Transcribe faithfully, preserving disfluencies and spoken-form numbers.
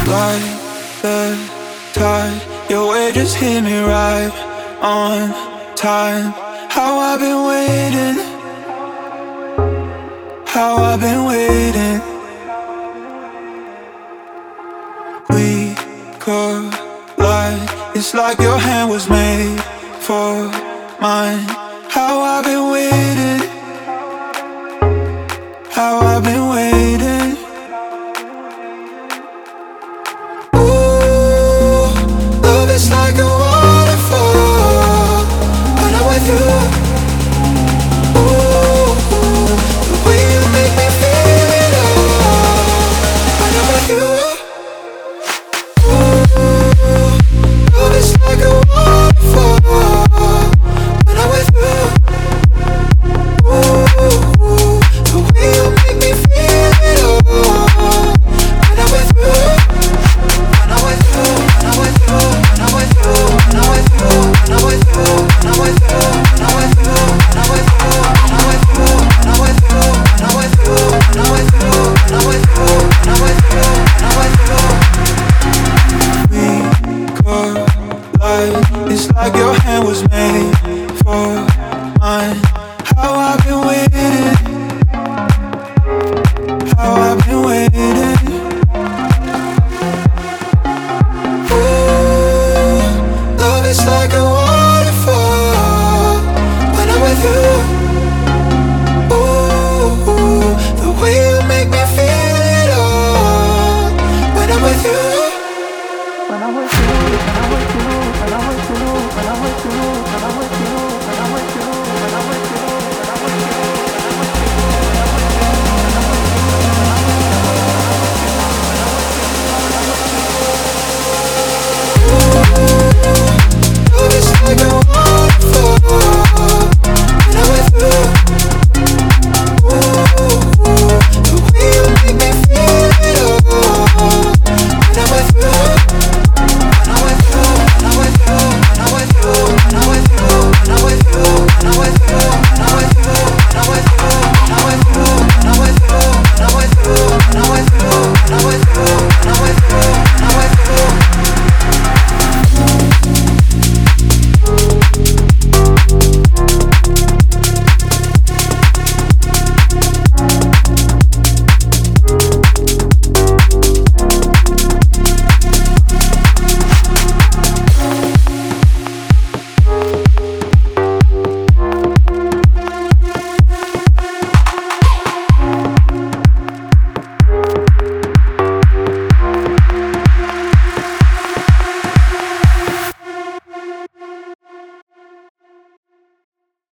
Like the tide, your way just hit me right on time. How I've been waiting, how I've been waiting. We collide, it's like your hand was made for mine. How I've been waiting, how I've been waiting. Ooh, love is like a waterfall when I'm with you. Ooh, the way you make me feel it all when I'm with you. Love is like a waterfall when I'm with you. Ooh, the way you make me feel it all when I'm with you. When I'm with you, when I'm with you, when I'm with you, when I'm with you, when I'm with you, when I'm with you, when I'm with you, when I'm with you, when I'm with you, when I'm with you, when I'm with you, when I'm with you, when I'm with you, when I'm with you, when I'm with you. We collide, it's like your hand was made